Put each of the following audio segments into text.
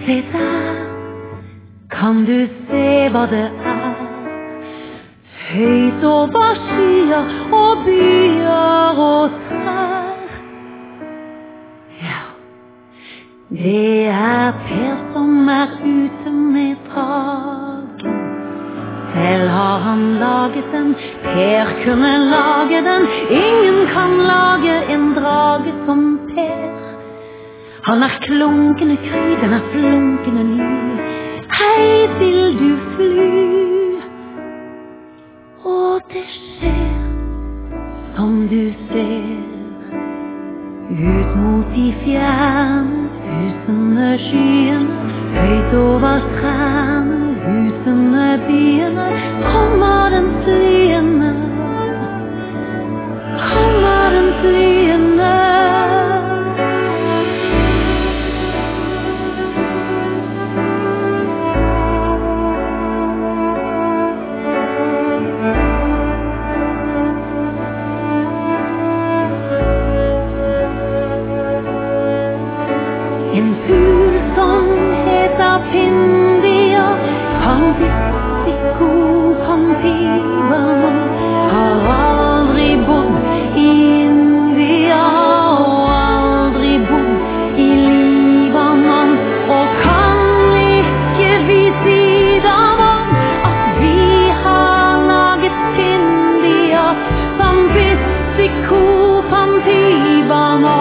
Se der, kan du se hva det er, høyt over skyer og byer og trær. Ja, det er Per som er ute med dragen. Selv har han laget den, Per kunne lage den. Ingen kan lage en drage som Per. Han er klunkende kry, den er flunkende ny. Hei, vil du fly? Og det skjer som du ser, ut mot de fjerne husene, skyene, høyt over trærne, husene, byene, kommer den flyende, kommer den flyende. En fugl som heter Pindia, Pantiko, Pantibano, har aldri bodd i India og aldri bodd i Libanon, og kan ikke vi si dem om at vi har laget Pindia, Pantiko, Pantibano.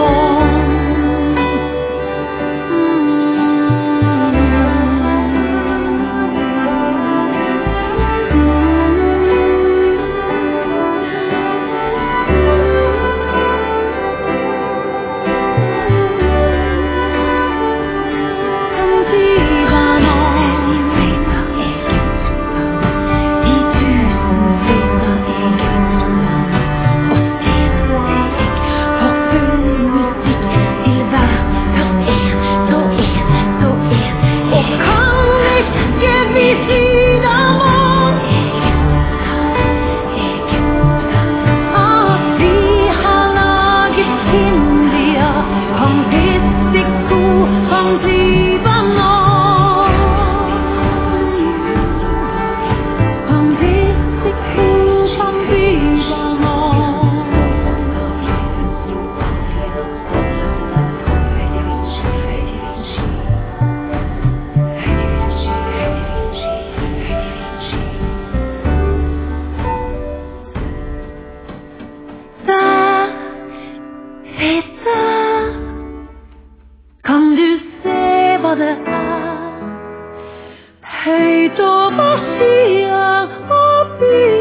Kan du se hva det er, høyt over skyer og byer?